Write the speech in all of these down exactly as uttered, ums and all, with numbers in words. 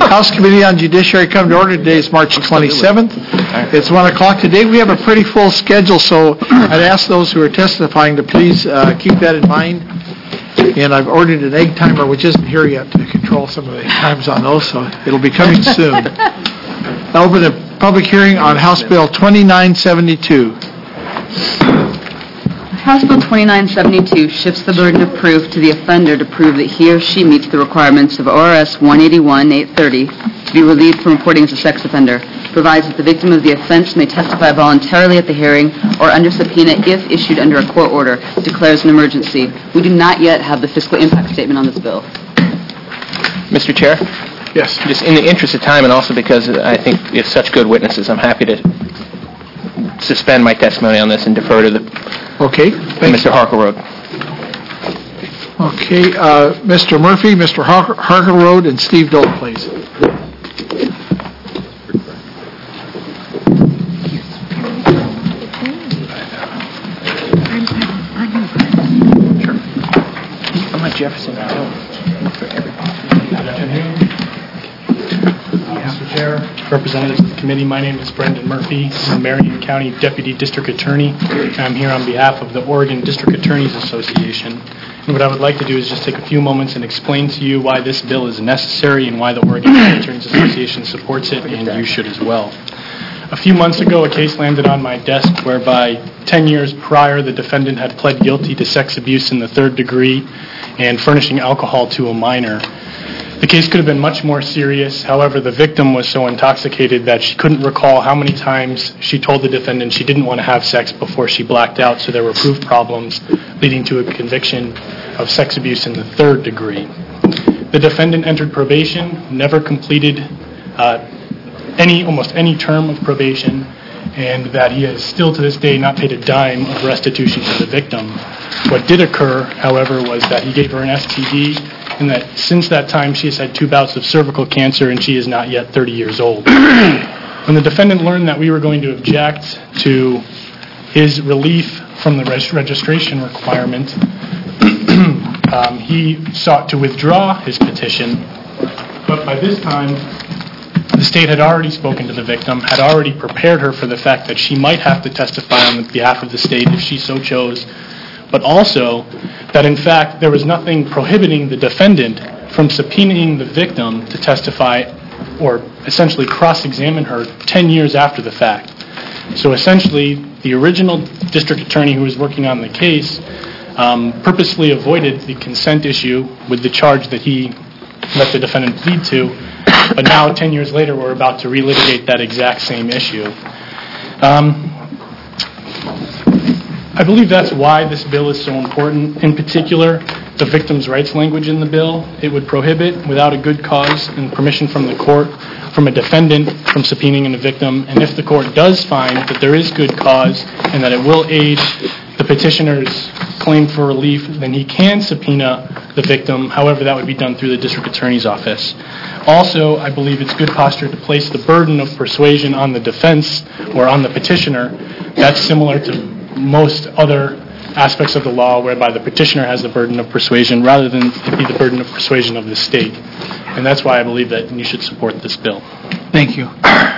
House Committee on Judiciary come to order. Today is March twenty-seventh. It's one o'clock today. We have a pretty full schedule, so I'd ask those who are testifying to please uh, keep that in mind. And I've ordered an egg timer, which isn't here yet, to control some of the times on those, so it'll be coming soon. I'll open a public hearing on House Bill twenty-nine seventy-two. House Bill twenty-nine seventy-two shifts the burden of proof to the offender to prove that he or she meets the requirements of O R S one eighty-one eight thirty to be relieved from reporting as a sex offender, provides that the victim of the offense may testify voluntarily at the hearing or under subpoena if issued under a court order, declares an emergency. We do not yet have the fiscal impact statement on this bill. Mister Chair? Yes. Just in the interest of time and also because I think we have such good witnesses, I'm happy to suspend my testimony on this and defer to the Okay. Mister Harkleroad. Okay. Uh, Mister Murphy, Mister Har- Harkleroad, and Steve Dole, please. I'm like Jefferson. For everybody. Mister Chair, representatives of the committee, my name is Brendan Murphy. I'm the Marion County Deputy District Attorney. I'm here on behalf of the Oregon District Attorneys Association. And what I would like to do is just take a few moments and explain to you why this bill is necessary and why the Oregon District Attorneys Association supports it, and you should as well. A few months ago, a case landed on my desk whereby ten years prior, the defendant had pled guilty to sex abuse in the third degree and furnishing alcohol to a minor. The case could have been much more serious. However, the victim was so intoxicated that she couldn't recall how many times she told the defendant she didn't want to have sex before she blacked out, so there were proof problems leading to a conviction of sex abuse in the third degree. The defendant entered probation, never completed uh, any, almost any term of probation, and that he has still to this day not paid a dime of restitution to the victim. What did occur, however, was that he gave her an S T D, and that since that time she has had two bouts of cervical cancer and she is not yet thirty years old. When the defendant learned that we were going to object to his relief from the reg- registration requirement, um, he sought to withdraw his petition, but by this time the state had already spoken to the victim, had already prepared her for the fact that she might have to testify on behalf of the state if she so chose, but also that in fact there was nothing prohibiting the defendant from subpoenaing the victim to testify or essentially cross-examine her ten years after the fact. So essentially the original district attorney who was working on the case um, purposely avoided the consent issue with the charge that he let the defendant plead to, but now ten years later we're about to relitigate that exact same issue. Um, I believe that's why this bill is so important. In particular, the victim's rights language in the bill. It would prohibit, without a good cause and permission from the court, from a defendant from subpoenaing a victim. And if the court does find that there is good cause and that it will aid the petitioner's claim for relief, then he can subpoena the victim. However, that would be done through the district attorney's office. Also, I believe it's good posture to place the burden of persuasion on the defense or on the petitioner. That's similar to most other aspects of the law whereby the petitioner has the burden of persuasion rather than it be the burden of persuasion of the state. And that's why I believe that you should support this bill. Thank you.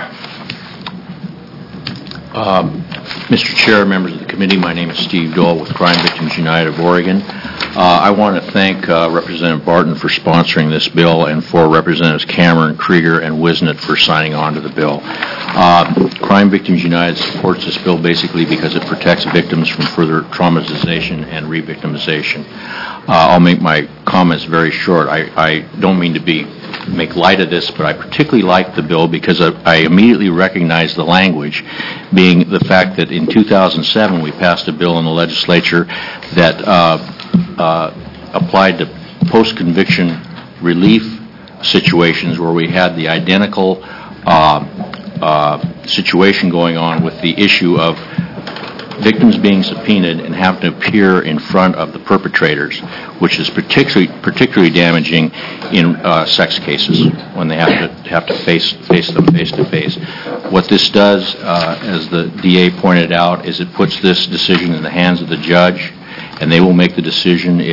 Um, Mister Chair, members of the committee, my name is Steve Dole with Crime Victims United of Oregon. Uh, I want to thank uh, Representative Barton for sponsoring this bill and for Representatives Cameron, Krieger, and Wisnett for signing on to the bill. Uh, Crime Victims United supports this bill basically because it protects victims from further traumatization and re-victimization. Uh, I'll make my comments very short. I, I don't mean to be make light of this, but I particularly like the bill because I, I immediately recognize the language, being the fact that in two thousand seven we passed a bill in the legislature that uh, uh, applied to post-conviction relief situations where we had the identical uh, uh, situation going on with the issue of victims being subpoenaed and having to appear in front of the perpetrators, which is particularly particularly damaging in uh, sex cases when they have to have to face face them face to face. What this does, uh, as the D A pointed out, is it puts this decision in the hands of the judge, and they will make the decision if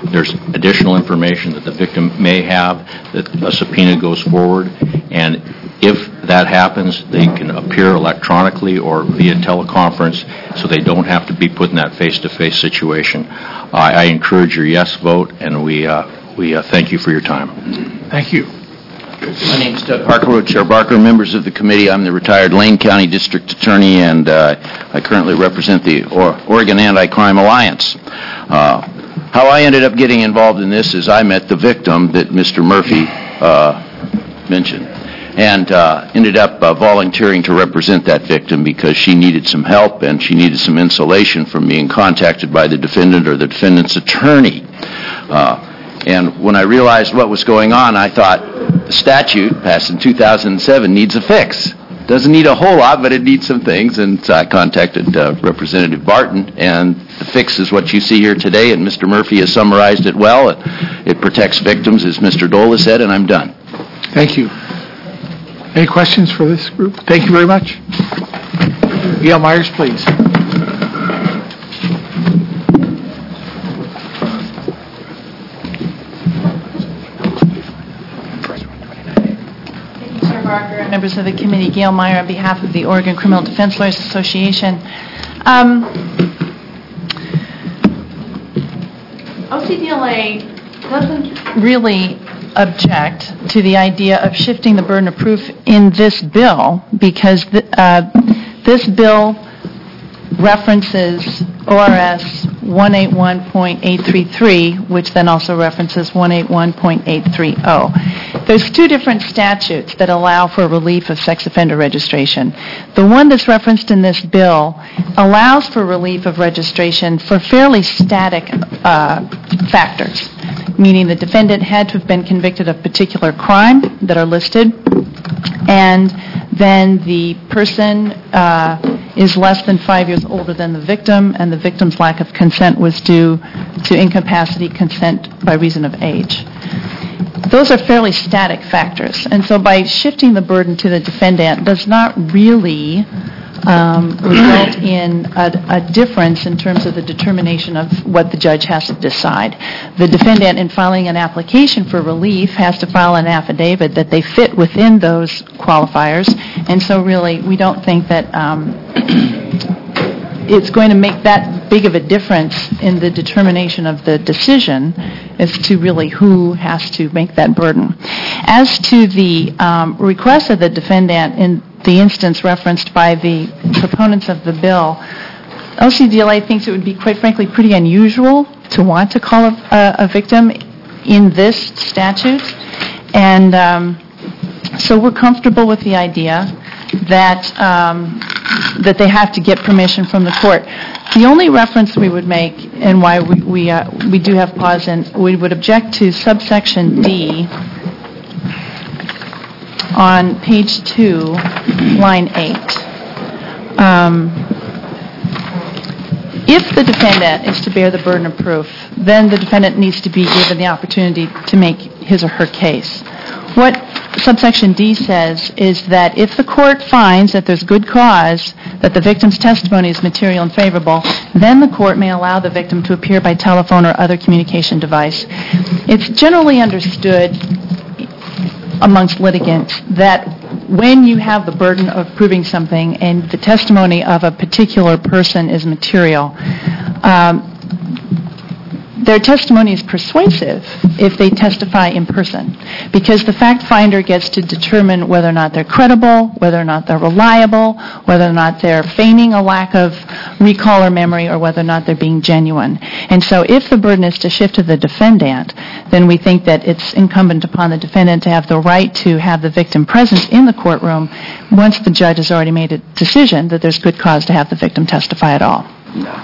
there's additional information that the victim may have, that a subpoena goes forward, and if that happens, they can appear electronically or via teleconference, so they don't have to be put in that face-to-face situation. I I encourage your yes vote, and we uh, we uh, thank you for your time. Thank you. My name is Doug Harker, Chair Barker, members of the committee. I'm the retired Lane County District Attorney, and uh, I currently represent the or- Oregon Anti-Crime Alliance. Uh, how I ended up getting involved in this is I met the victim that Mister Murphy uh, mentioned, and uh, ended up uh, volunteering to represent that victim because she needed some help and she needed some insulation from being contacted by the defendant or the defendant's attorney. Uh, And when I realized what was going on, I thought the statute passed in two thousand seven needs a fix. Doesn't need a whole lot, but it needs some things. And so I contacted uh, Representative Barton, and the fix is what you see here today. And Mister Murphy has summarized it well. It, it protects victims, as Mister Dole has said, and I'm done. Thank you. Any questions for this group? Thank you very much. Gail Myers, please. Barker, members of the committee, Gail Meyer on behalf of the Oregon Criminal Defense Lawyers Association. Um, O C D L A doesn't really object to the idea of shifting the burden of proof in this bill because th- uh, this bill references O R S one eighty-one point eight three three, which then also references one eighty-one point eight three zero. There's two different statutes that allow for relief of sex offender registration. The one that's referenced in this bill allows for relief of registration for fairly static uh, factors, meaning the defendant had to have been convicted of particular crime that are listed, and then the person uh, is less than five years older than the victim, and the victim's lack of consent was due to incapacity consent by reason of age. Those are fairly static factors, and so by shifting the burden to the defendant does not really um, result in a, a difference in terms of the determination of what the judge has to decide. The defendant, in filing an application for relief, has to file an affidavit that they fit within those qualifiers, and so really we don't think that um, it's going to make that big of a difference in the determination of the decision as to really who has to make that burden. As to the um, request of the defendant in the instance referenced by the proponents of the bill, O C D L A thinks it would be, quite frankly, pretty unusual to want to call a, a victim in this statute, and um, so we're comfortable with the idea that um, that they have to get permission from the court. The only reference we would make, and why we we, uh, we do have pause, and we would object to subsection D on page two, line eight. Um, if the defendant is to bear the burden of proof, then the defendant needs to be given the opportunity to make his or her case. What subsection D says is that if the court finds that there's good cause, that the victim's testimony is material and favorable, then the court may allow the victim to appear by telephone or other communication device. It's generally understood amongst litigants that when you have the burden of proving something and the testimony of a particular person is material, um, their testimony is persuasive if they testify in person, because the fact finder gets to determine whether or not they're credible, whether or not they're reliable, whether or not they're feigning a lack of recall or memory, or whether or not they're being genuine. And so if the burden is to shift to the defendant, then we think that it's incumbent upon the defendant to have the right to have the victim present in the courtroom once the judge has already made a decision that there's good cause to have the victim testify at all.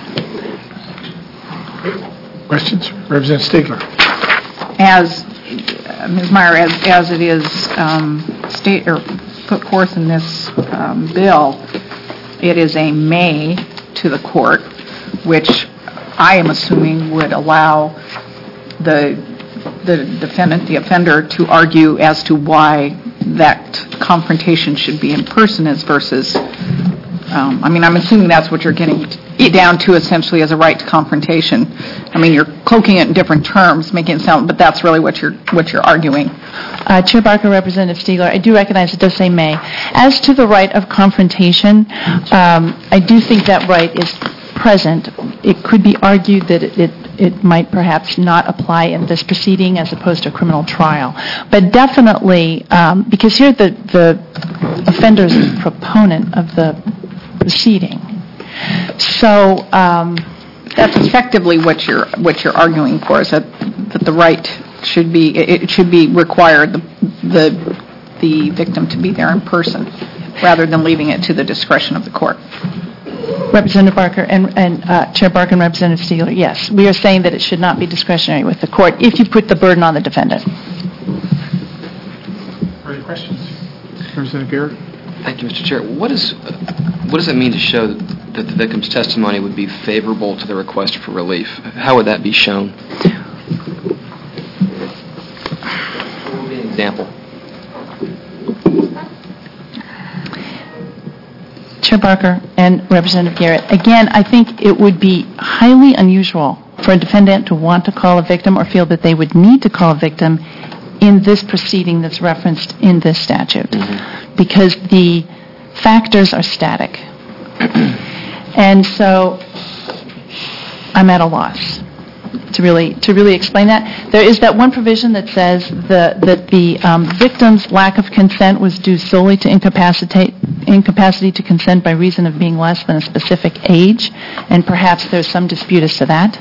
Questions? Representative Stigler. As, uh, Miz Meyer, as, as it is um, state or put forth in this um, bill, it is a may to the court, which I am assuming would allow the the defendant, the offender, to argue as to why that confrontation should be in person as versus um, I mean, I'm assuming that's what you're getting down to essentially as a right to confrontation. I mean, you're cloaking it in different terms, making it sound, but that's really what you're what you're arguing. Uh, Chair Barker, Representative Stiegler, I do recognize it does say may. As to the right of confrontation, um, I do think that right is present. It could be argued that it, it, it might perhaps not apply in this proceeding as opposed to a criminal trial. But definitely, um, because here the, the offender is the proponent of the proceeding. So um, that's effectively what you're what you're arguing for, is that, that the right should be, it should be required the, the, the victim to be there in person rather than leaving it to the discretion of the court. Representative Barker and, and uh, Chair Barker and Representative Stiegler, yes. We are saying that it should not be discretionary with the court if you put the burden on the defendant. Further questions? Representative Garrett? Thank you, Mister Chair. What is, what does it mean to show that, that the victim's testimony would be favorable to the request for relief? How would that be shown? What would be an example? Chair Barker and Representative Garrett, again, I think it would be highly unusual for a defendant to want to call a victim or feel that they would need to call a victim in this proceeding that's referenced in this statute, mm-hmm. because the factors are static. And so I'm at a loss to really to really explain that. There is that one provision that says the, that the um, victim's lack of consent was due solely to incapacitate, incapacity to consent by reason of being less than a specific age, and perhaps there's some dispute as to that.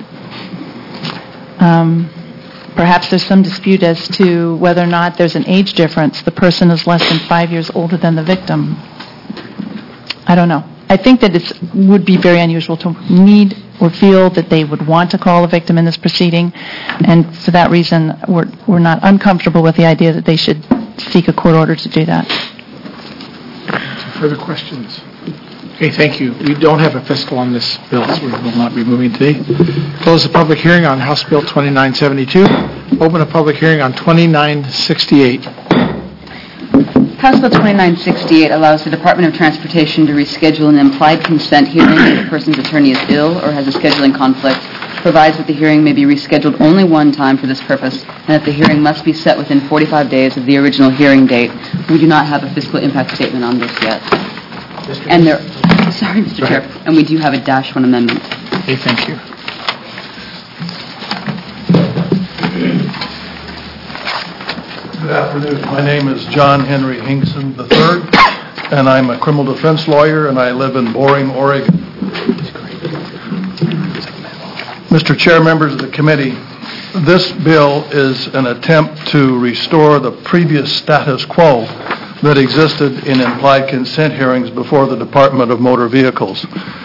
Um, perhaps there's some dispute as to whether or not there's an age difference. The person is less than five years older than the victim. I don't know. I think that it would be very unusual to need or feel that they would want to call a victim in this proceeding, and for that reason, we're, we're not uncomfortable with the idea that they should seek a court order to do that. Further questions? Okay, thank you. We don't have a fiscal on this bill, so we will not be moving today. Close the public hearing on House Bill twenty-nine seventy-two. Open a public hearing on twenty-nine sixty-eight. House Bill twenty-nine sixty-eight allows the Department of Transportation to reschedule an implied consent hearing if the person's attorney is ill or has a scheduling conflict, provides that the hearing may be rescheduled only one time for this purpose, and that the hearing must be set within forty-five days of the original hearing date. We do not have a fiscal impact statement on this yet. And there, sorry, Mister Chair, and we do have a dash one amendment. Okay, thank you. Good afternoon. My name is John Henry Hinkson the third, and I'm a criminal defense lawyer, and I live in Boring, Oregon. Mister Chair, members of the committee, this bill is an attempt to restore the previous status quo that existed in implied consent hearings before the Department of Motor Vehicles.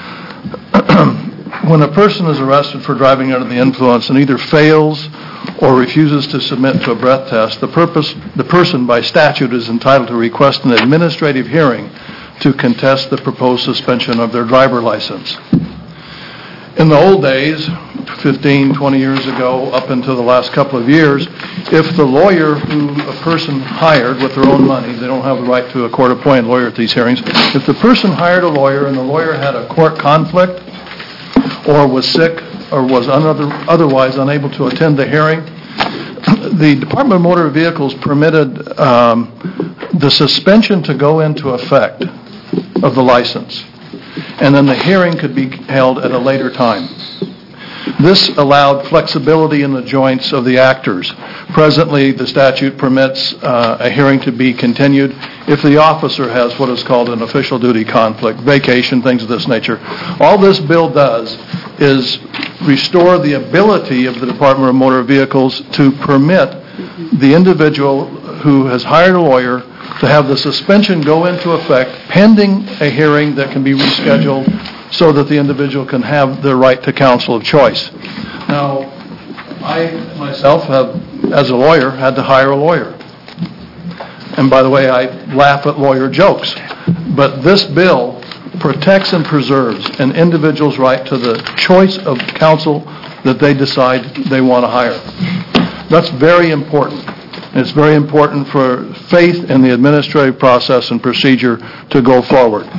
When a person is arrested for driving under the influence and either fails or refuses to submit to a breath test, the purpose, the person by statute is entitled to request an administrative hearing to contest the proposed suspension of their driver license. In the old days, fifteen, twenty years ago, up until the last couple of years, if the lawyer who a person hired with their own money, they don't have the right to a court-appointed lawyer at these hearings, if the person hired a lawyer and the lawyer had a court conflict or was sick or was unother, otherwise unable to attend the hearing, the Department of Motor Vehicles permitted um, the suspension to go into effect of the license, and then the hearing could be held at a later time. This allowed flexibility in the joints of the actors. Presently, the statute permits uh, a hearing to be continued if the officer has what is called an official duty conflict, vacation, things of this nature. All this bill does is restore the ability of the Department of Motor Vehicles to permit the individual who has hired a lawyer to have the suspension go into effect pending a hearing that can be rescheduled so that the individual can have their right to counsel of choice. Now, I myself have, as a lawyer, had to hire a lawyer. And by the way, I laugh at lawyer jokes. But this bill protects and preserves an individual's right to the choice of counsel that they decide they want to hire. That's very important. It's very important for faith in the administrative process and procedure to go forward.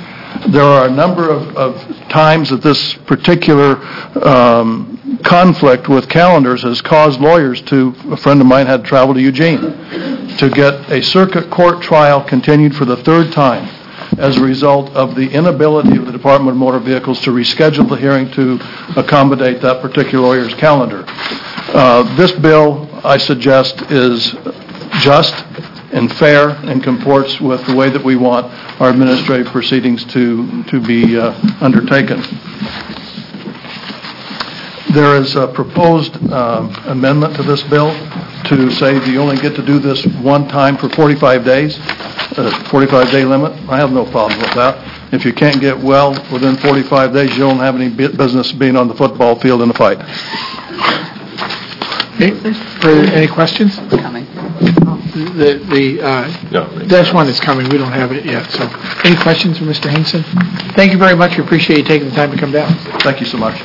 There are a number of, of times that this particular um, conflict with calendars has caused lawyers to, a friend of mine had to travel to Eugene to get a circuit court trial continued for the third time as a result of the inability of the Department of Motor Vehicles to reschedule the hearing to accommodate that particular lawyer's calendar. Uh, this bill, I suggest, is just and fair and comports with the way that we want our administrative proceedings to, to be uh, undertaken. There is a proposed uh, amendment to this bill to say that you only get to do this one time for forty-five days, a forty-five day limit. I have no problem with that. If you can't get well within forty-five days, you don't have any business being on the football field in a fight. Okay. Further, any questions? Coming. The, the uh, dash one is coming. We don't have it yet. So, any questions for Mister Hinkson? Thank you very much. We appreciate you taking the time to come down. Thank you so much.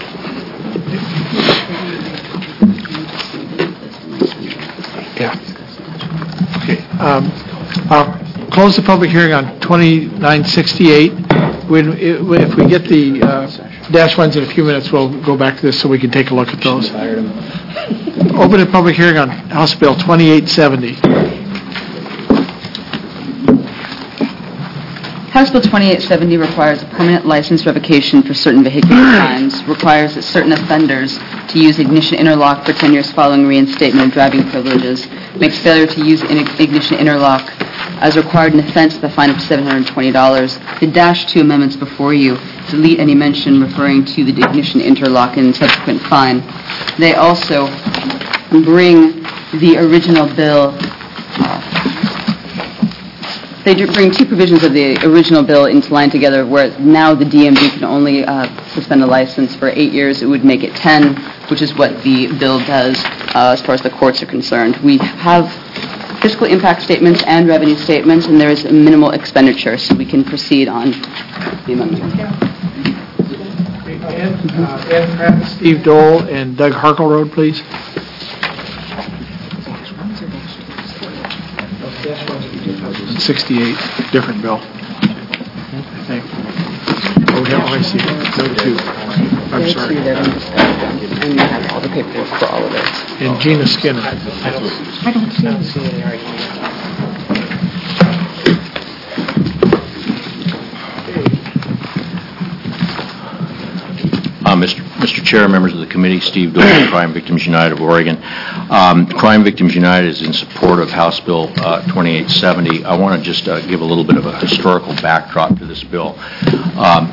Yeah. Okay. Um, I'll close the public hearing on twenty-nine sixty-eight. When, if we get the uh, dash ones in a few minutes, we'll go back to this so we can take a look at those. Open the public hearing on House Bill twenty-eight seventy. House Bill twenty-eight seventy requires a permanent license revocation for certain vehicular crimes, requires that certain offenders to use ignition interlock for ten years following reinstatement of driving privileges, makes failure to use in- ignition interlock as required an offense with a fine of seven hundred twenty dollars. The Dash two amendments before you delete any mention referring to the ignition interlock and subsequent fine. They also bring the original bill uh, They do bring two provisions of the original bill into line together, where now the D M V can only uh, suspend a license for eight years. It would make it ten, which is what the bill does uh, as far as the courts are concerned. We have fiscal impact statements and revenue statements, and there is a minimal expenditure, so we can proceed on the amendment. Ed, uh, Ed Pratt, Steve Dole, and Doug Harkleroad, please. sixty-eight, different bill, I think. Oh, yeah, oh, I see. No, two. I'm sorry. And you have all the paperwork for all of it. And Gina Skinner. I don't see it. Uh, Mister Mister Chair, members of the committee, Steve Dole, Crime Victims United of Oregon. Um, Crime Victims United is in support of House Bill uh, twenty-eight seventy. I want to just uh, give a little bit of a historical backdrop to this bill. Um,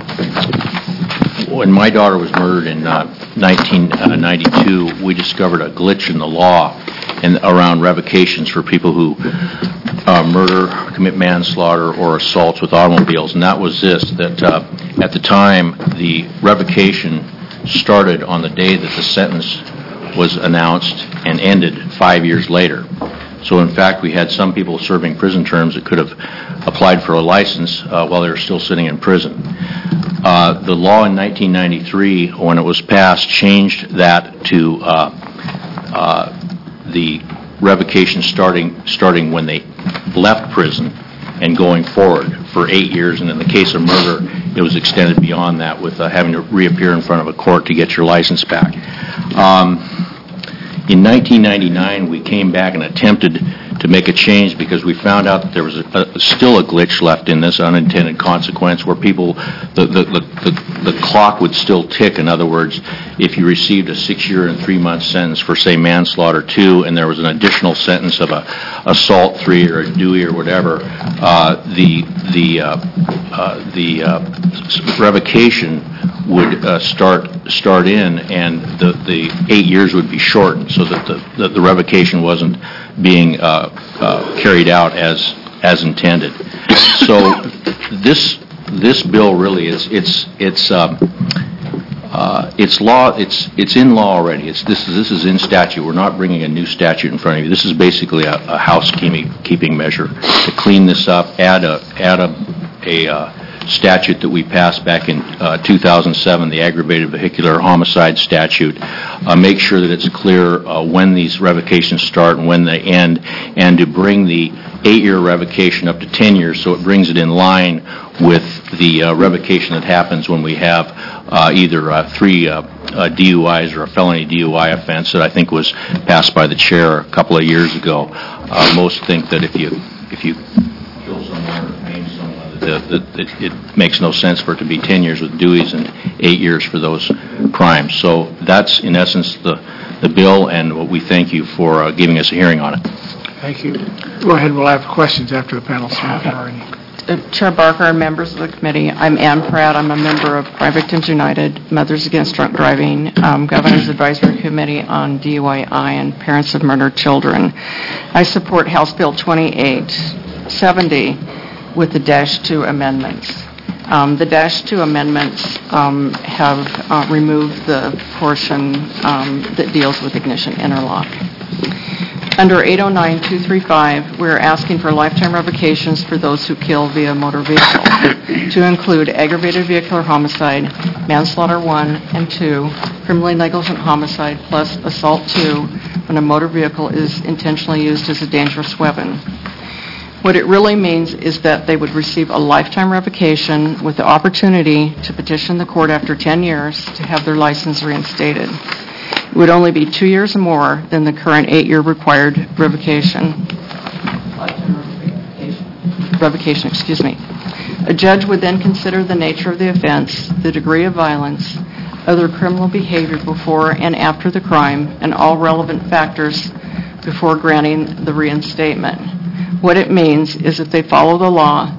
when my daughter was murdered in uh, nineteen ninety-two, we discovered a glitch in the law and around revocations for people who uh, murder, commit manslaughter, or assaults with automobiles, and that was this, that uh, at the time, the revocation started on the day that the sentence was announced and ended five years later. So in fact, we had some people serving prison terms that could have applied for a license uh, while they were still sitting in prison. Uh, the law in nineteen ninety-three, when it was passed, changed that to uh, uh, the revocation starting starting when they left prison and going forward for eight years, and in the case of murder, it was extended beyond that with uh, having to reappear in front of a court to get your license back. Um, in nineteen ninety-nine, we came back and attempted to make a change because we found out that there was a, a, still a glitch left in this unintended consequence where people, the, the, the, the, the clock would still tick. In other words, if you received a six-year and three-month sentence for, say, manslaughter two, and there was an additional sentence of a assault three or a Dewey or whatever, uh, the the uh, uh, the uh, revocation would uh, start start in, and the, the eight years would be shortened, so that the that the revocation wasn't being uh, uh, carried out as as intended. So this this bill really is it's it's um, uh, it's law it's it's in law already. It's this this is in statute. We're not bringing a new statute in front of you. This is basically a, a housekeeping keeping measure to clean this up, add a add a a uh, statute that we passed back in uh, two thousand seven, the aggravated vehicular homicide statute, uh, make sure that it's clear uh, when these revocations start and when they end, and to bring the eight-year revocation up to ten years, so it brings it in line with the uh, revocation that happens when we have uh, either uh, three uh, uh, D U Is or a felony D U I offense that I think was passed by the chair a couple of years ago. Uh, most think that if you if you kill someone or maim someone, that, that, that it makes no sense for it to be ten years with Dewey's and eight years for those crimes. So that's in essence the the bill, and we thank you for uh, giving us a hearing on it. Thank you. Go ahead, we'll have questions after the panel's already. Uh, Chair Barker and members of the committee, I'm Ann Pratt. I'm a member of Crime Victims United, Mothers Against Drunk Driving, um, Governor's Advisory Committee on D U I, and Parents of Murdered Children. I support House Bill twenty-eight seventy with the Dash two amendments. Um, the Dash two amendments um, have uh, removed the portion um, that deals with ignition interlock. Under eight oh nine two thirty-five, we're asking for lifetime revocations for those who kill via motor vehicle, to include aggravated vehicular homicide, manslaughter one and two, criminally negligent homicide, plus assault two, when a motor vehicle is intentionally used as a dangerous weapon. What it really means is that they would receive a lifetime revocation with the opportunity to petition the court after ten years to have their license reinstated. It would only be two years more than the current eight-year required revocation. Revocation, excuse me. A judge would then consider the nature of the offense, the degree of violence, other criminal behavior before and after the crime, and all relevant factors before granting the reinstatement. What it means is if they follow the law,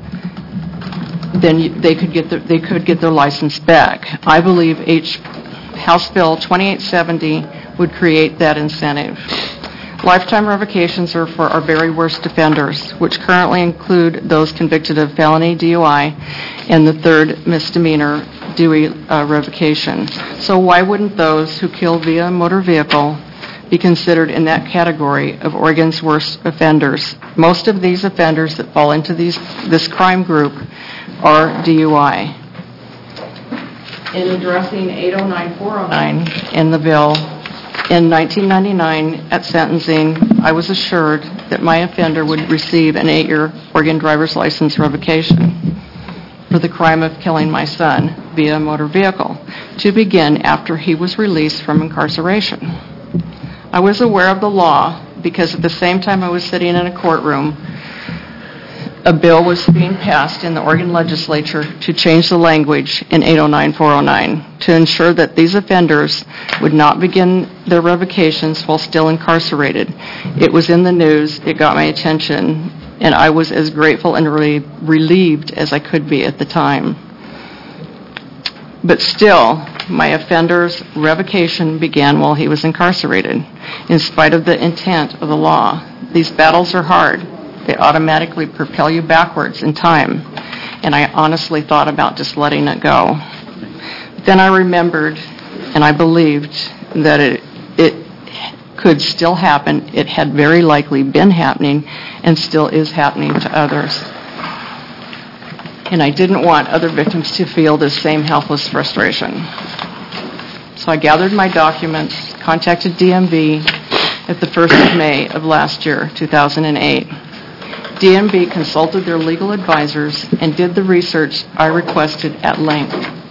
then they could get their, they could get their license back. I believe H. House Bill twenty-eight seventy would create that incentive. Lifetime revocations are for our very worst offenders, which currently include those convicted of felony D U I and the third misdemeanor Dewey uh, revocation. So why wouldn't those who kill via motor vehicle be considered in that category of Oregon's worst offenders? Most of these offenders that fall into these this crime group are D U I. In addressing eight oh nine four oh nine in the bill, in nineteen ninety-nine at sentencing, I was assured that my offender would receive an eight-year Oregon driver's license revocation for the crime of killing my son via motor vehicle, to begin after he was released from incarceration. I was aware of the law because at the same time I was sitting in a courtroom, a bill was being passed in the Oregon legislature to change the language in eight oh nine four oh nine to ensure that these offenders would not begin their revocations while still incarcerated. It was in the news, it got my attention, and I was as grateful and really relieved as I could be at the time. But still, my offender's revocation began while he was incarcerated, in spite of the intent of the law. These battles are hard. They automatically propel you backwards in time, and I honestly thought about just letting it go. Then I remembered, and I believed that it, it could still happen. It had very likely been happening and still is happening to others. And I didn't want other victims to feel this same helpless frustration. So I gathered my documents, contacted D M V at the first of May of last year, two thousand eight. D M V consulted their legal advisors and did the research I requested at length.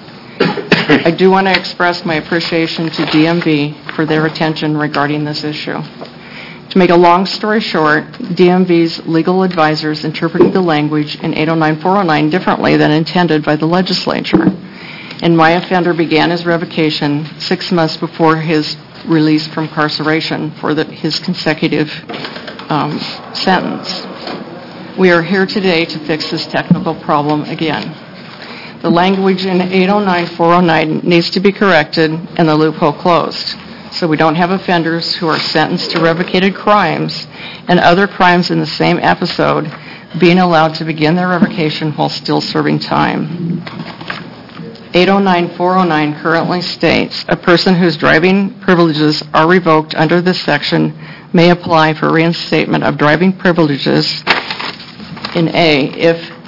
I do want to express my appreciation to D M V for their attention regarding this issue. To make a long story short, D M V's legal advisors interpreted the language in eight oh nine four oh nine differently than intended by the legislature, and my offender began his revocation six months before his release from incarceration for the, his consecutive um, sentence. We are here today to fix this technical problem again. The language in eight oh nine four oh nine needs to be corrected and the loophole closed, so we don't have offenders who are sentenced to revocated crimes and other crimes in the same episode being allowed to begin their revocation while still serving time. eight oh nine four oh nine currently states a person whose driving privileges are revoked under this section may apply for reinstatement of driving privileges in A, if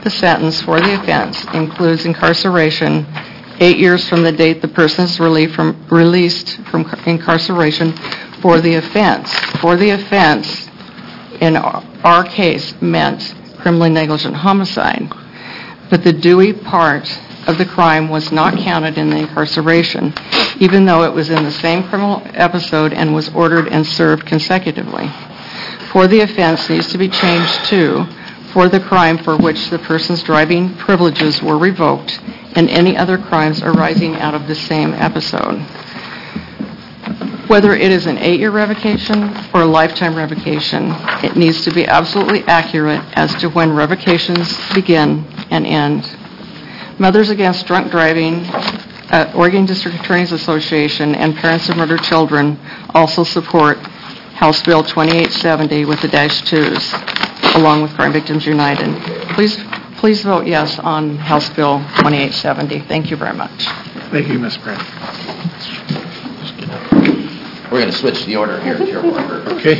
the sentence for the offense includes incarceration eight years from the date the person is relieved from, released from incarceration for the offense. For the offense, in our case, meant criminally negligent homicide. But the Dewey part of the crime was not counted in the incarceration, even though it was in the same criminal episode and was ordered and served consecutively. For the offense needs to be changed to for the crime for which the person's driving privileges were revoked and any other crimes arising out of the same episode. Whether it is an eight-year revocation or a lifetime revocation, it needs to be absolutely accurate as to when revocations begin and end. Mothers Against Drunk Driving, uh, Oregon District Attorneys Association, and Parents of Murdered Children also support House Bill twenty-eight seventy with the dash twos, along with Crime Victims United. Please, please vote yes on House Bill twenty-eight seventy. Thank you very much. Thank you, Miz Brand. We're going to switch the order here, Chair Barker. Okay.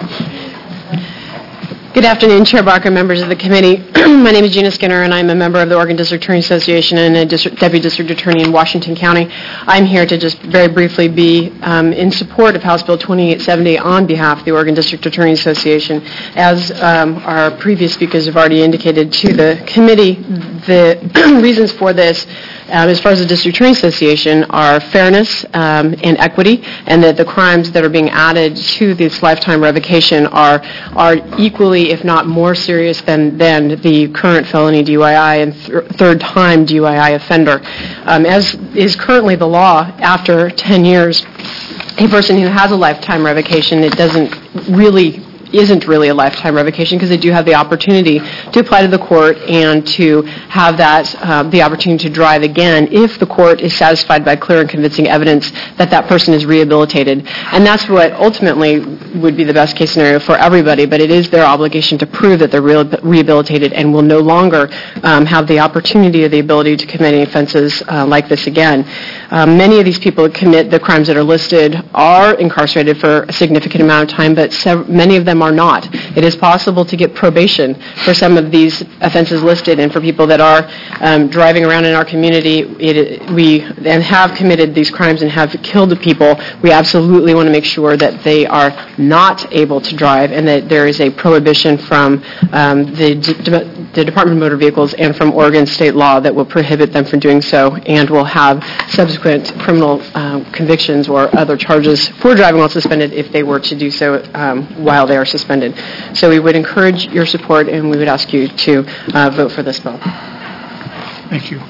Good afternoon, Chair Barker, members of the committee. My name is Gina Skinner, and I'm a member of the Oregon District Attorney Association and a district, Deputy District Attorney in Washington County. I'm here to just very briefly be um, in support of House Bill twenty-eight seventy on behalf of the Oregon District Attorney Association. As um, our previous speakers have already indicated to the committee, the reasons for this Um, as far as the District Attorney Association are fairness um, and equity, and that the crimes that are being added to this lifetime revocation are are equally, if not more serious than, than the current felony D U I I and th- third-time D U I I offender. Um, as is currently the law, after ten years, a person who has a lifetime revocation, it doesn't really isn't really a lifetime revocation because they do have the opportunity to apply to the court and to have that uh, the opportunity to drive again if the court is satisfied by clear and convincing evidence that that person is rehabilitated. And that's what ultimately would be the best case scenario for everybody, but it is their obligation to prove that they're re- rehabilitated and will no longer um, have the opportunity or the ability to commit any offenses uh, like this again. Um, many of these people that commit the crimes that are listed are incarcerated for a significant amount of time, but sev- many of them are not. It is possible to get probation for some of these offenses listed, and for people that are um, driving around in our community, it, we and have committed these crimes and have killed people, we absolutely want to make sure that they are not able to drive and that there is a prohibition from um, the, D- the Department of Motor Vehicles and from Oregon state law that will prohibit them from doing so and will have subsequent criminal uh, convictions or other charges for driving while suspended if they were to do so um, while they are suspended. So we would encourage your support, and we would ask you to uh, vote for this bill. Thank you.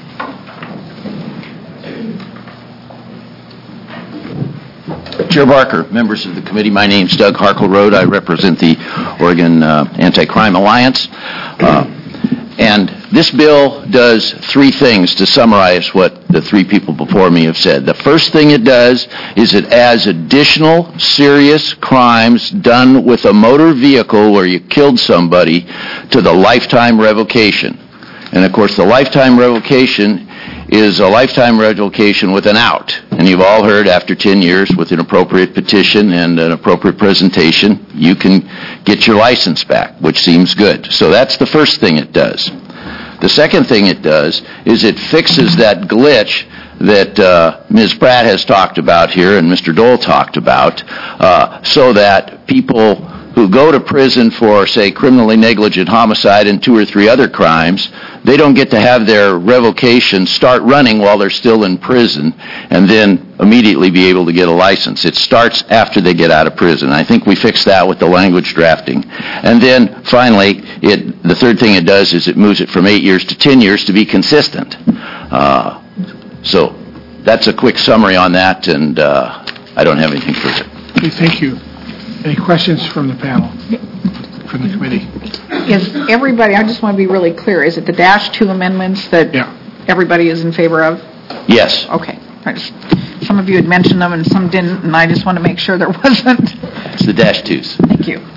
Chair Barker, members of the committee, my name is Doug Harkleroad. I represent the Oregon uh, Anti-Crime Alliance. Uh, and this bill does three things to summarize what the three people before me have said. The first thing it does is it adds additional serious crimes done with a motor vehicle where you killed somebody to the lifetime revocation. And of course, the lifetime revocation is a lifetime revocation with an out. And you've all heard after ten years with an appropriate petition and an appropriate presentation, you can get your license back, which seems good. So that's the first thing it does. The second thing it does is it fixes that glitch that uh, Miz Pratt has talked about here and Mister Dole talked about, uh, so that people who go to prison for, say, criminally negligent homicide and two or three other crimes, they don't get to have their revocation start running while they're still in prison and then immediately be able to get a license. It starts after they get out of prison. I think we fixed that with the language drafting. And then, finally, it, the third thing it does is it moves it from eight years to ten years to be consistent. Uh, so that's a quick summary on that, and uh, I don't have anything further. Okay, thank you. Any questions from the panel, from the committee? Is everybody, I just want to be really clear, is it the dash two amendments that Yeah. everybody is in favor of? Yes. Okay. I just, some of you had mentioned them and some didn't, and I just want to make sure there wasn't. It's the dash twos. Thank you.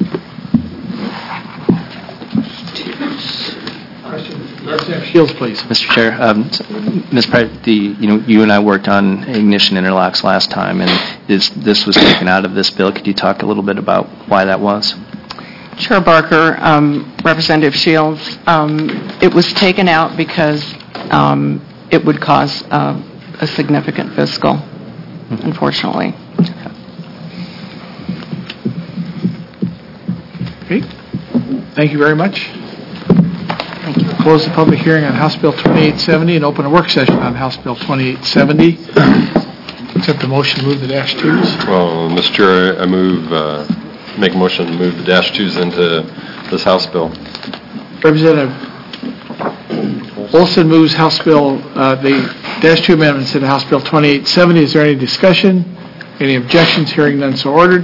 Representative Shields, please. Mister Chair, um, Miz Pratt, the, you know, you and I worked on ignition interlocks last time, and this, this was taken out of this bill. Could you talk a little bit about why that was? Chair Barker, um, Representative Shields, um, it was taken out because um, it would cause uh, a significant fiscal, unfortunately. Okay. Thank you very much. Thank you. Close the public hearing on House Bill twenty-eight seventy and open a work session on House Bill twenty-eight seventy. Accept the motion to move the dash twos. Well, Mister Chair, I move, uh, make a motion to move the dash twos into this House bill. Representative Olson moves House Bill, uh, the dash two amendments into House Bill twenty-eight seventy. Is there any discussion? Any objections? Hearing none, so ordered.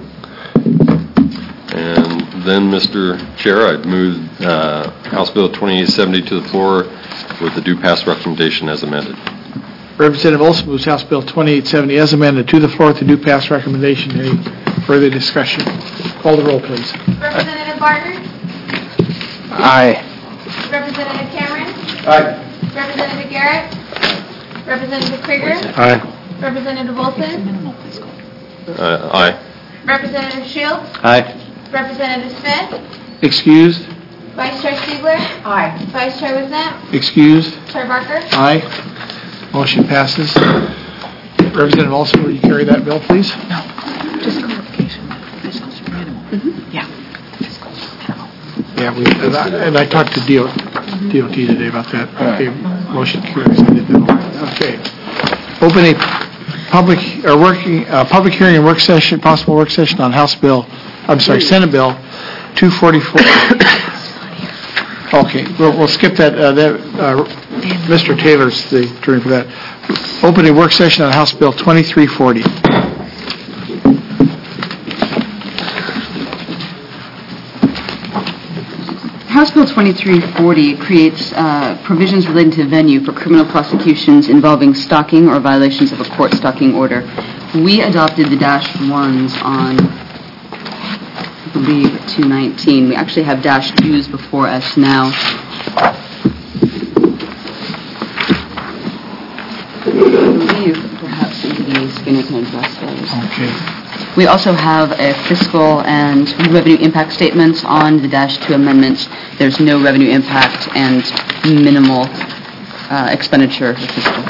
And then, Mister Chair, I'd move uh, House Bill twenty-eight seventy to the floor with the due pass recommendation as amended. Representative Olson moves House Bill twenty-eight seventy as amended to the floor with the due pass recommendation. Any further discussion? Call the roll, please. Representative Barker? Aye. Representative Cameron? Aye. Representative Garrett? Representative Krieger? Aye. Representative Olson? Uh, aye. Representative Shields? Aye. Representative Smith? Excused? Vice Chair Stiegler? Aye. Vice Chair Wisnett? Excused? Chair Barker? Aye. Motion passes. Representative Olson, will you carry that bill, please? No, just clarification. Fiscal's minimal. Yeah. Yeah, we, and I, and I talked to D O D O T today about that. Okay, motion carries. I did that. Okay. Open a public, or working, uh, public hearing and work session, possible work session on House Bill, I'm sorry, Senate Bill two forty-four. Okay, we'll, we'll skip that, uh, that, uh, Mister Taylor's the attorney for that. Open a work session on House Bill twenty-three forty. House Bill twenty-three forty creates uh, provisions relating to venue for criminal prosecutions involving stalking or violations of a court stalking order. We adopted the dash ones on, I believe, two nineteen. We actually have dash twos before us now. I believe perhaps Engineer Skinner can address those. Okay. We also have a fiscal and revenue impact statements on the dash two amendments. There's no revenue impact and minimal uh, expenditure of fiscal.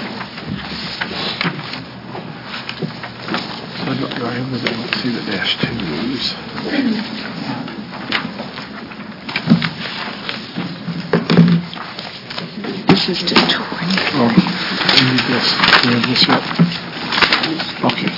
So do I have the, let's see the dash twos. This is just touring. Oh, I need this. Do you have this yet? Okay.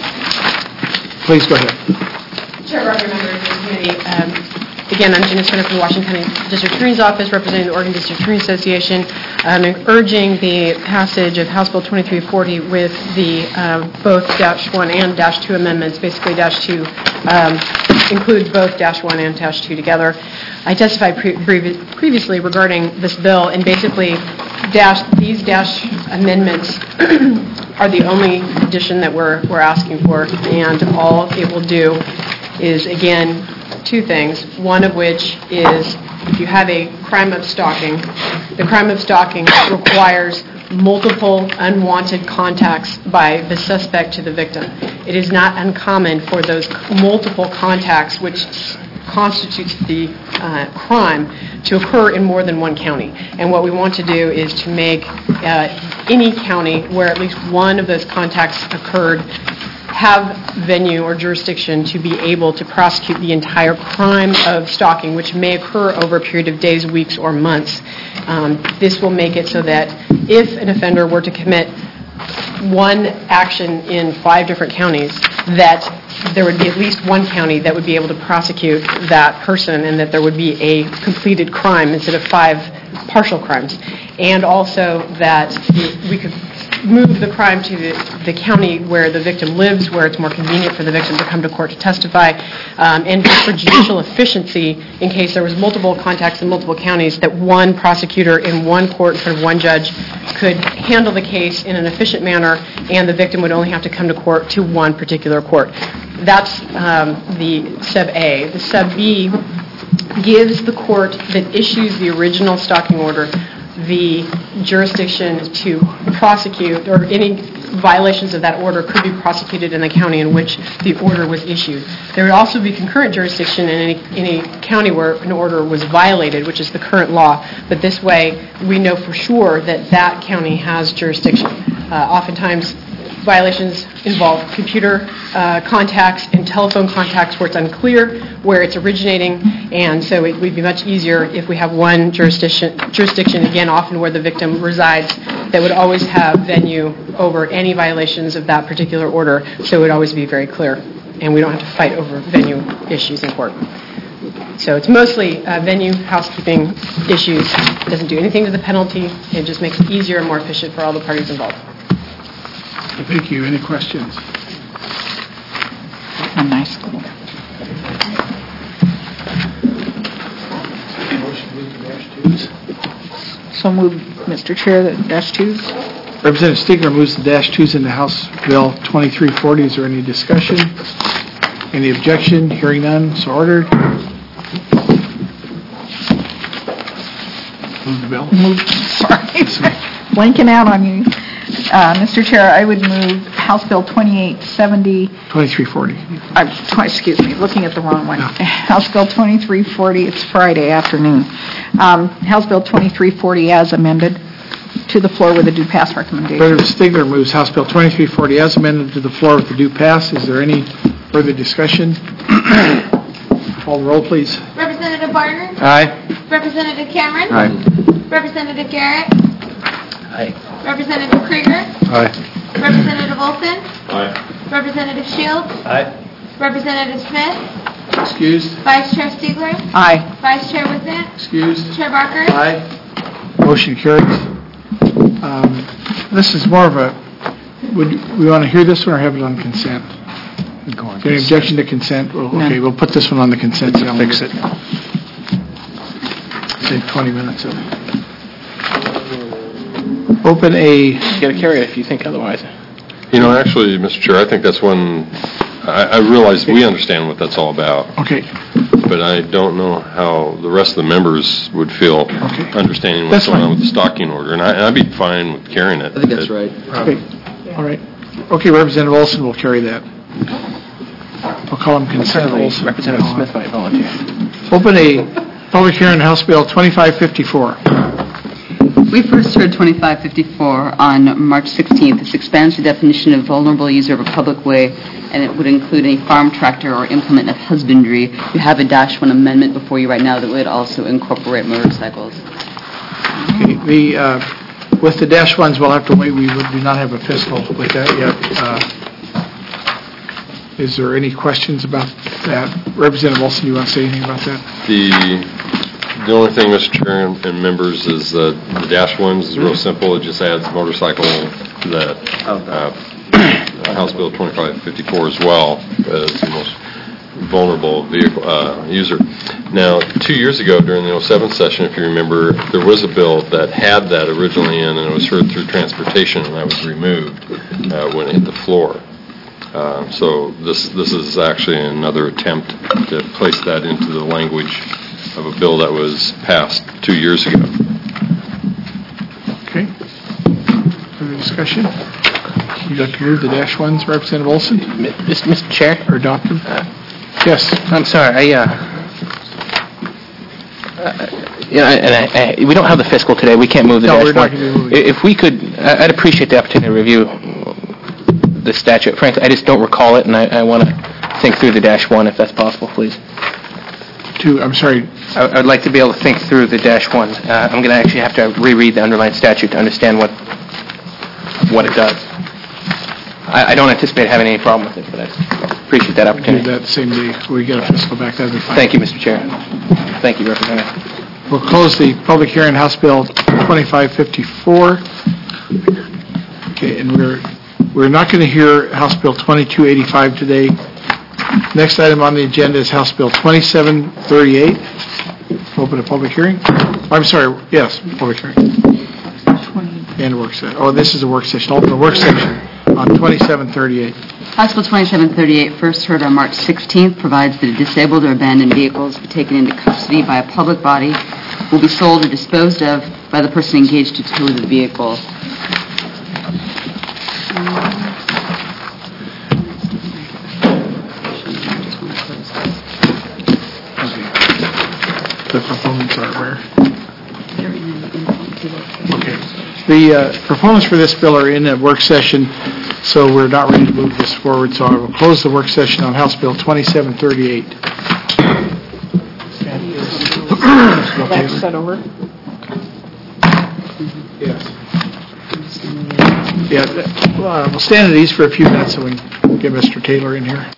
Please go ahead. Chair, Barker, members of the committee. Um, Again, I'm Gina Skinner from the Washington County District Attorney's Office, representing the Oregon District Attorney Association, um, and urging the passage of House Bill twenty-three forty with the uh, both dash one and dash two amendments. Basically, dash two um, includes both dash one and dash two together. I testified pre- previ- previously regarding this bill, and basically, dash these dash amendments are the only addition that we're we're asking for, and all it will do is, again, two things, one of which is if you have a crime of stalking, the crime of stalking requires multiple unwanted contacts by the suspect to the victim. It is not uncommon for those multiple contacts, which constitutes the uh, crime, to occur in more than one county. And what we want to do is to make uh, any county where at least one of those contacts occurred have venue or jurisdiction to be able to prosecute the entire crime of stalking, which may occur over a period of days, weeks, or months. Um, this will make it so that if an offender were to commit one action in five different counties, that there would be at least one county that would be able to prosecute that person, and that there would be a completed crime instead of five partial crimes. And also that we could move the crime to the, the county where the victim lives, where it's more convenient for the victim to come to court to testify, um, and just for judicial efficiency, in case there was multiple contacts in multiple counties, that one prosecutor in one court in front of one judge could handle the case in an efficient manner, and the victim would only have to come to court to one particular court. That's um, the sub A. The sub B gives the court that issues the original stalking order the jurisdiction to prosecute, or any violations of that order could be prosecuted in the county in which the order was issued. There would also be concurrent jurisdiction in any, any county where an order was violated, which is the current law. But this way, we know for sure that that county has jurisdiction. Uh, oftentimes, violations involve computer uh, contacts and telephone contacts where it's unclear where it's originating, and so it would be much easier if we have one jurisdiction, jurisdiction again, often where the victim resides, that would always have venue over any violations of that particular order, so it would always be very clear, and we don't have to fight over venue issues in court. So it's mostly uh, venue housekeeping issues. It doesn't do anything to the penalty. It just makes it easier and more efficient for all the parties involved. Thank you. Any questions? A nice school. So move, Mister Chair, the dash twos. Representative Stiegler moves the dash twos into House Bill twenty-three forty. Is there any discussion? Any objection? Hearing none, so ordered. Move the bill. Move, sorry, blanking out on you. Uh, Mister Chair, I would move House Bill twenty-eight seventy. twenty-three forty. Uh, tw- excuse me, looking at the wrong one. House Bill twenty-three forty, it's Friday afternoon. Um, House Bill twenty-three forty as amended to the floor with a due pass recommendation. Representative Stiegler moves House Bill twenty-three forty as amended to the floor with the due pass. Is there any further discussion? Call the roll, please. Representative Barton? Aye. Representative Cameron? Aye. Representative Garrett? Aye. Representative Krieger? Aye. Representative Olson? Aye. Representative Shields? Aye. Representative Smith? Excused. Vice Chair Stiegler? Aye. Vice Chair Wizant? Excused. Chair Barker? Aye. Motion carries. Um, This is more of a, would we want to hear this one or have it on consent? Is there any objection to consent? Well, No. okay, we'll put this one on the consent calendar. Fix it. Save twenty minutes of it. Open a, You got to carry it if you think otherwise. You know, actually, Mister Chair, I think that's one, I, I realize we understand what that's all about, okay, but I don't know how the rest of the members would feel Okay. understanding That's what's going fine. on with the stalking order, and I, I'd be fine with carrying it. I think that's right. okay, all right. Okay, Representative Olson will carry that. We'll call him consent Olson. Representative Smith might volunteer. Open a public hearing on House Bill twenty-five fifty-four. We first heard twenty-five fifty-four on March sixteenth. This expands the definition of vulnerable user of a public way, and it would include any farm tractor or implement of husbandry. You have a dash one amendment before you right now that would also incorporate motorcycles. Okay, the, uh, with the dash ones, we'll have to wait. We would- do not have a fiscal with that yet. Uh, Is there any questions about that? Representative Olson, you want to say anything about that? The, the only thing, Mister Chair and and members, is that the dash ones is real simple. It just adds motorcycle to that uh, House Bill twenty-five fifty-four as well as the most vulnerable vehicle uh, user. Now, two years ago during the oh seven session, if you remember, there was a bill that had that originally in, and it was heard through transportation, and that was removed uh, when it hit the floor. Uh, So this this is actually another attempt to place that into the language of a bill that was passed two years ago. Okay. Further discussion? You'd like to move the dash ones, Representative Olson, Mister Chair? or adopt them? Yes. I'm sorry, I, uh, uh, you know, and I, I, we don't have the fiscal today, we can't move the No, dash we're not one. gonna be moving. I- If we could, I- I'd appreciate the opportunity to review the statute. Frankly, I just don't recall it, and I, I want to think through the dash one, if that's possible, please. To, I'm sorry, I, I'd like to be able to think through the dash one. Uh, I'm going to actually have to reread the underlying statute to understand what, what it does. I, I don't anticipate having any problem with it, but I appreciate that do opportunity. that same day. We get a fiscal back, that'd be fine. Thank you, Mister Chair. Thank you, Representative. We'll close the public hearing, House Bill twenty-five fifty-four. Okay, and we're, we're not going to hear House Bill twenty-two eighty-five today. Next item on the agenda is House Bill twenty-seven thirty-eight. Open a public hearing. I'm sorry, yes, public hearing. And a work session. Oh, this is a work session. Open a work session on twenty-seven thirty-eight. House Bill twenty-seven thirty-eight, first heard on March sixteenth, provides that disabled or abandoned vehicles be taken into custody by a public body will be sold or disposed of by the person engaged to tow the vehicle. proponents are where? Okay. The uh, proponents for this bill are in a work session, so we're not ready to move this forward, so I will close the work session on House Bill twenty-seven thirty-eight. That's set over. Yes. Yeah, uh, we'll stand at ease for a few minutes so we can get Mister Taylor in here.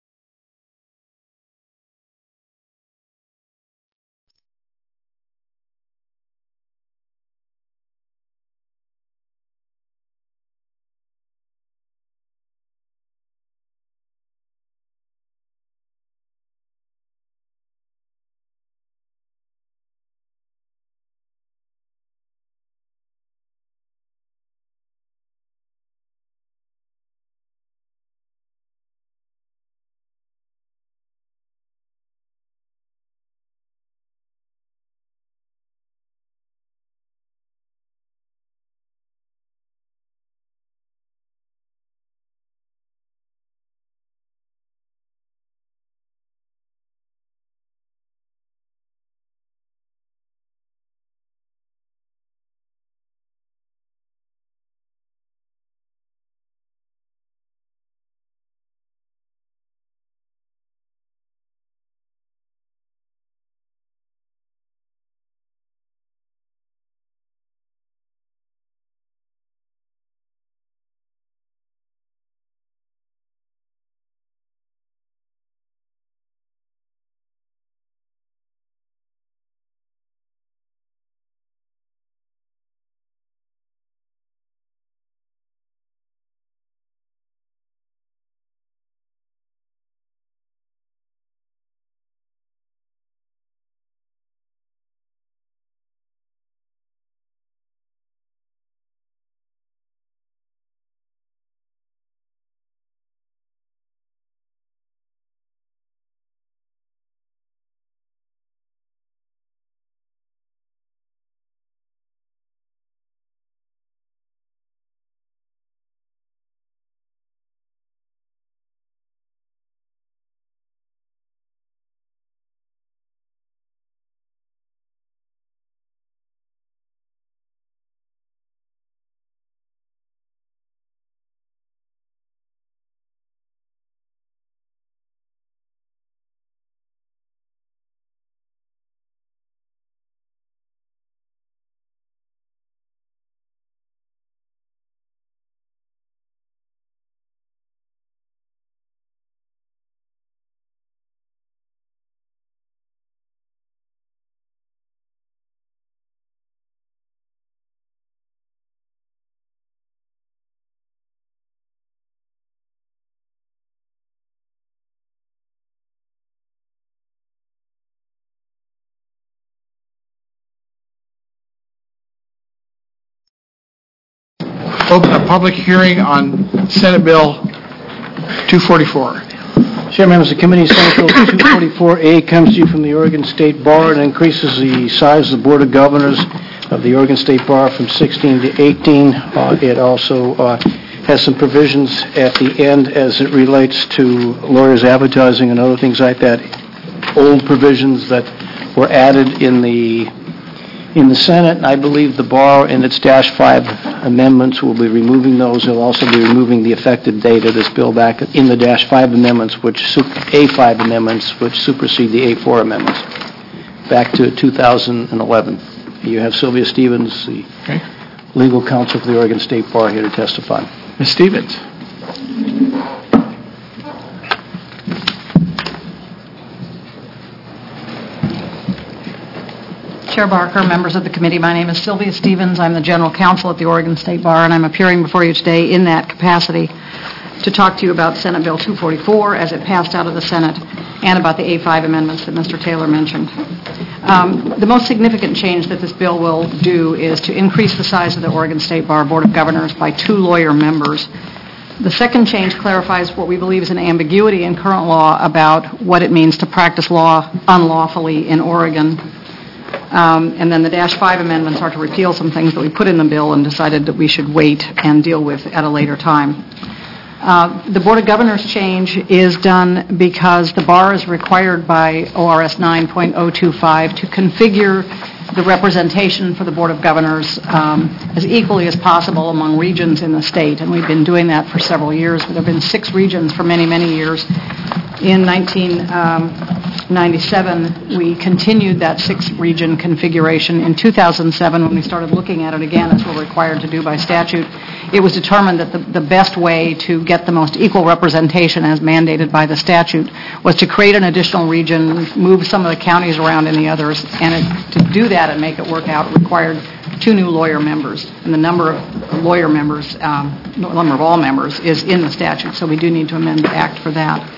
Open a public hearing on Senate Bill two forty-four. Chair, members of the committee, Senate Bill two forty-four A comes to you from the Oregon State Bar and increases the size of the Board of Governors of the Oregon State Bar from sixteen to eighteen. Uh, it also uh, has some provisions at the end as it relates to lawyers' advertising and other things like that. Old provisions that were added in the in the Senate, and I believe the bar in its Dash five amendments will be removing those. They'll also be removing the effective date of this bill back in the Dash five amendments, which A five amendments, which supersede the A four amendments, back to two thousand eleven. You have Sylvia Stevens, the okay. legal counsel for the Oregon State Bar, here to testify. Miz Stevens. Chair Barker, members of the committee, my name is Sylvia Stevens. I'm the general counsel at the Oregon State Bar, and I'm appearing before you today in that capacity to talk to you about Senate Bill two forty-four as it passed out of the Senate and about the A five amendments that Mister Taylor mentioned. Um, the most significant change that this bill will do is to increase the size of the Oregon State Bar Board of Governors by two lawyer members. The second change clarifies what we believe is an ambiguity in current law about what it means to practice law unlawfully in Oregon. Um, and then the Dash five amendments are to repeal some things that we put in the bill and decided that we should wait and deal with at a later time. Uh, The Board of Governors change is done because the bar is required by O R S nine point oh two five to configure the representation for the Board of Governors um, as equally as possible among regions in the state, and we've been doing that for several years. There have been six regions for many, many years. In nineteen ninety-seven, we continued that six-region configuration. In two thousand seven, when we started looking at it again, as we're required to do by statute, it was determined that the, the best way to get the most equal representation as mandated by the statute was to create an additional region, move some of the counties around in the others, and it, to do that and make it work out required two new lawyer members. And the number of lawyer members, um, number of all members, is in the statute, so we do need to amend the act for that.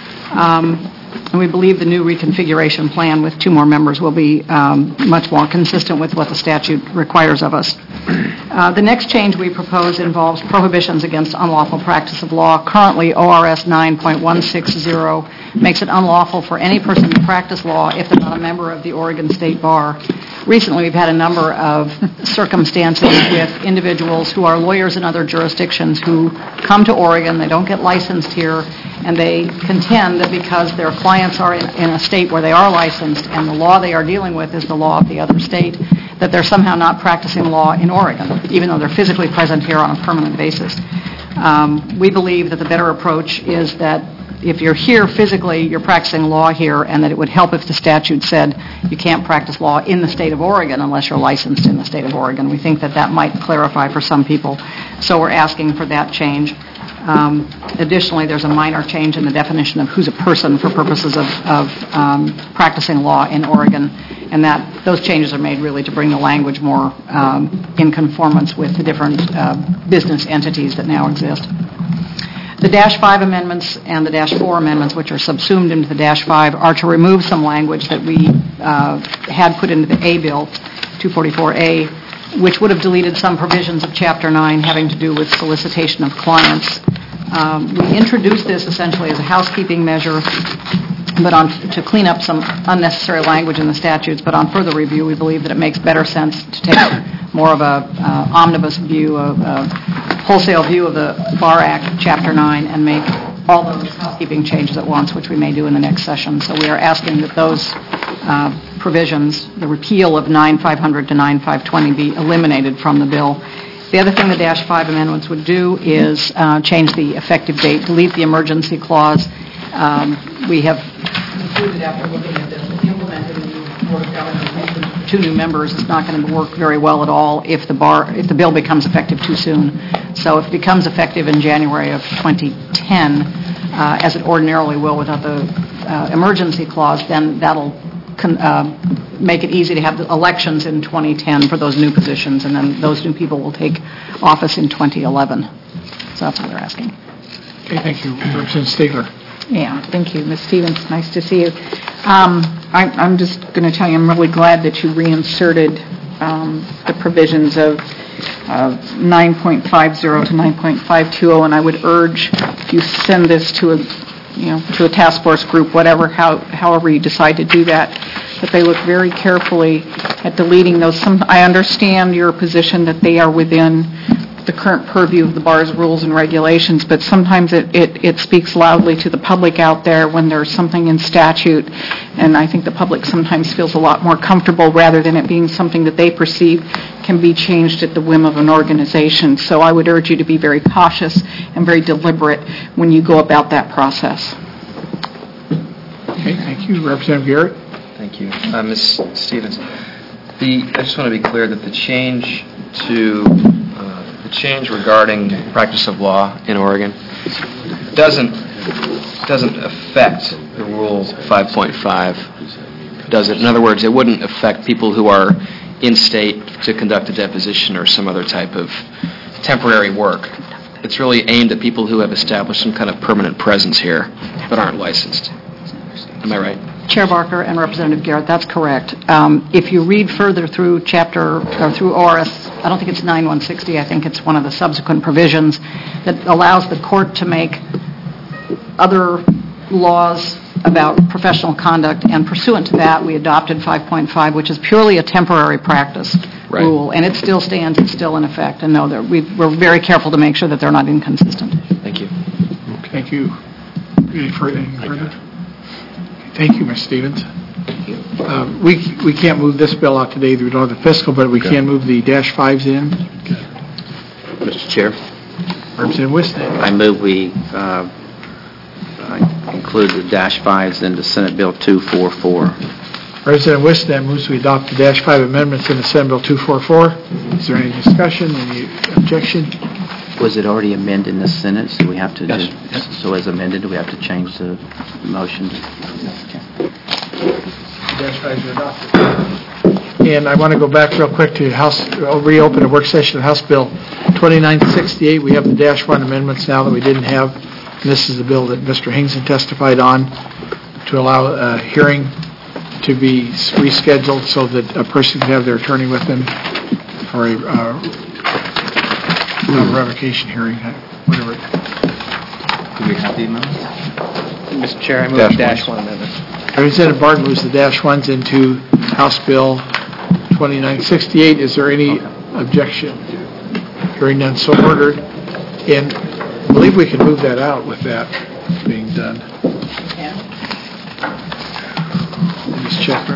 Um, and we believe the new reconfiguration plan with two more members will be um, much more consistent with what the statute requires of us. Uh, the next change we propose involves prohibitions against unlawful practice of law. Currently, O R S nine point one six zero makes it unlawful for any person to practice law if they're not a member of the Oregon State Bar. Recently, we've had a number of circumstances with individuals who are lawyers in other jurisdictions who come to Oregon, they don't get licensed here, and they contend that because their clients are in, in a state where they are licensed and the law they are dealing with is the law of the other state, that they're somehow not practicing law in Oregon, even though they're physically present here on a permanent basis. Um, we believe that the better approach is that if you're here physically, you're practicing law here, and that it would help if the statute said you can't practice law in the state of Oregon unless you're licensed in the state of Oregon. We think that that might clarify for some people, so we're asking for that change. Um, additionally, there's a minor change in the definition of who's a person for purposes of, of um, practicing law in Oregon, and that those changes are made really to bring the language more um, in conformance with the different uh, business entities that now exist. The Dash five amendments and the Dash four amendments, which are subsumed into the Dash five, are to remove some language that we uh, had put into the A bill, two forty-four A, which would have deleted some provisions of Chapter nine having to do with solicitation of clients. Um, we introduced this essentially as a housekeeping measure, but on, to clean up some unnecessary language in the statutes, but on further review, we believe that it makes better sense to take more of a uh, omnibus view, a, a wholesale view of the Bar Act, Chapter nine, and make all those housekeeping changes at once, which we may do in the next session. So we are asking that those uh, provisions, the repeal of nine five hundred to nine five twenty, be eliminated from the bill. The other thing the Dash five amendments would do is uh, change the effective date, delete the emergency clause. Um, we have concluded after looking at this, implementing the new Board of Governors, two new members, it's not going to work very well at all if the bar, if the bill becomes effective too soon. So if it becomes effective in January of twenty ten, uh, as it ordinarily will without the uh, emergency clause, then that'll con- uh, make it easy to have the elections in twenty ten for those new positions, and then those new people will take office in twenty eleven. So that's what they're asking. Okay, thank you. Representative Stigler. Yeah, thank you, Miz Stevens. Nice to see you. Um, I, I'm just going to tell you, I'm really glad that you reinserted um, the provisions of uh, nine point five zero to nine point five two zero, and I would urge if you send this to a, you know, to a task force group, whatever, how, however you decide to do that, that they look very carefully at deleting those. Some, I understand your position that they are within the current purview of the bar's rules and regulations, but sometimes it, it, it speaks loudly to the public out there when there's something in statute, and I think the public sometimes feels a lot more comfortable rather than it being something that they perceive can be changed at the whim of an organization. So I would urge you to be very cautious and very deliberate when you go about that process. Okay, thank you. Representative Garrett. Thank you. Uh, Miz Stevens, the, I just want to be clear that the change to change regarding practice of law in Oregon doesn't doesn't affect the Rule five point five, does it? In other words, it wouldn't affect people who are in state to conduct a deposition or some other type of temporary work. It's really aimed at people who have established some kind of permanent presence here but aren't licensed. Am I right? Chair Barker and Representative Garrett, that's correct. Um, if you read further through chapter, or through O R S, I don't think it's nine one sixty, I think it's one of the subsequent provisions that allows the court to make other laws about professional conduct, and pursuant to that, we adopted five point five, which is purely a temporary practice right. rule, and it still stands, it's still in effect, and no, we, we're very careful to make sure that they're not inconsistent. Thank you. Thank you. Any further? Anything further? Thank you, Mister Stevens. Uh, We we can't move this bill out today, we don't have the fiscal, but we can move the dash fives in. Mister Chair, Representative Wisnick. I move we uh, uh, include the dash fives into Senate Bill two forty-four. Representative Wisnick moves we adopt the dash five amendments in the Senate Bill two forty-four. Is there any discussion, any objection? Was it already amended in the Senate, so we have to, Yes. do- so as amended, do we have to change the motion? Dash fives are adopted. And I want to go back real quick to House, I'll reopen a work session of House Bill twenty-nine sixty-eight. We have the dash one amendments now that we didn't have. And this is the bill that Mister Hinkson testified on to allow a hearing to be rescheduled so that a person can have their attorney with them for a uh, revocation hearing, whatever. Do we have the amendments? Mister Chair, I move Dash dash ones. one amendments. Representative Barton moves the dash ones into House Bill twenty-nine sixty-eight. Is there any objection? Hearing none, so ordered. And I believe we can move that out with that being done. Miz Checker.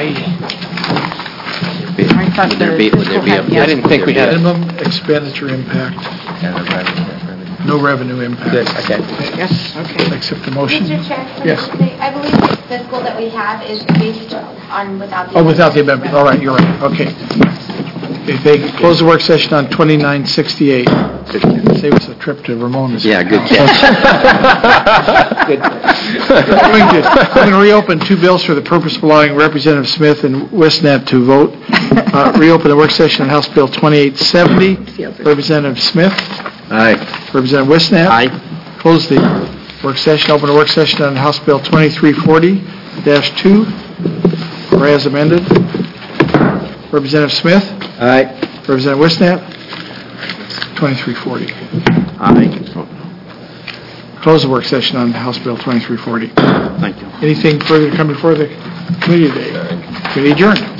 I thought Would there be, would there be a... I didn't think we had it. Minimum expenditure impact, no revenue impact. Good, okay. Yes, okay. Accept the motion. Mister Chair, can I Yes. say, I believe the fiscal that we have is based on without the... Oh, without the amendment. All right, you're right. Okay. If they close the work session on twenty-nine sixty-eight, save us a trip to Ramona's. Yeah, good catch. Good. I'm going to- I'm going to reopen two bills for the purpose of allowing Representative Smith and Wisnett to vote. Uh, Reopen the work session on House Bill twenty-eight seventy. Representative Smith. Aye. Representative Wisnett. Aye. Close the work session. Open the work session on House Bill twenty-three forty dash two, or as amended. Representative Smith. Aye. Representative Wisnett. twenty-three forty. Aye. Close the work session on House Bill twenty-three forty. Thank you. Anything further to come before the committee today? Committee adjourned.